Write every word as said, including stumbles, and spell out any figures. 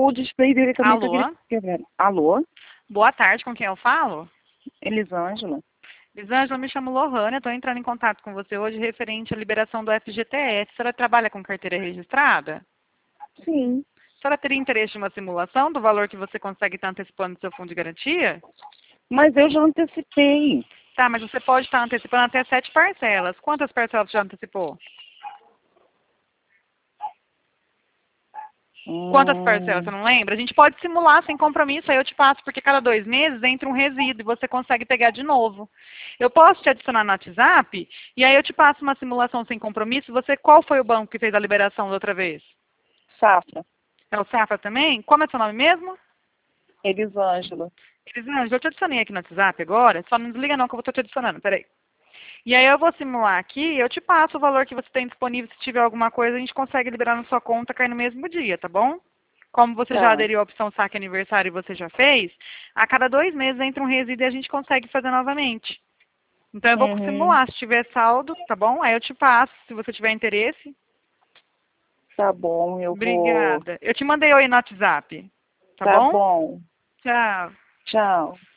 o display dele também tá Alô? quebrando. Alô? Boa tarde, com quem eu falo? Elisângela? Elisângela, me chamo Lohane, estou entrando em contato com você hoje referente à liberação do F G T S. A senhora trabalha com carteira registrada? Sim. A senhora teria interesse em uma simulação do valor que você consegue estar antecipando do seu fundo de garantia? Mas eu já antecipei. Tá, mas você pode estar antecipando até sete parcelas. Quantas parcelas você já antecipou? Quantas parcelas, Hum, você não lembra? A gente pode simular sem compromisso, aí eu te passo, porque cada dois meses entra um resíduo e você consegue pegar de novo. Eu posso te adicionar no WhatsApp e aí eu te passo uma simulação sem compromisso. Você, qual foi o banco que fez a liberação da outra vez? Safra. É o Safra também? Como é seu nome mesmo? Elisângela. Elisângela, eu te adicionei aqui no WhatsApp agora. Só não desliga não que eu vou estar te adicionando, peraí. E aí eu vou simular aqui e eu te passo o valor que você tem disponível. Se tiver alguma coisa, a gente consegue liberar na sua conta, cair no mesmo dia, tá bom? Como você já Tá. aderiu à opção saque aniversário e você já fez, a cada dois meses entra um resíduo e a gente consegue fazer novamente. Então eu vou Uhum. simular, se tiver saldo, tá bom? Aí eu te passo, se você tiver interesse. Tá bom, eu vou. Obrigada. Eu te mandei oi no WhatsApp, tá Tá bom? bom. Tchau. Tchau.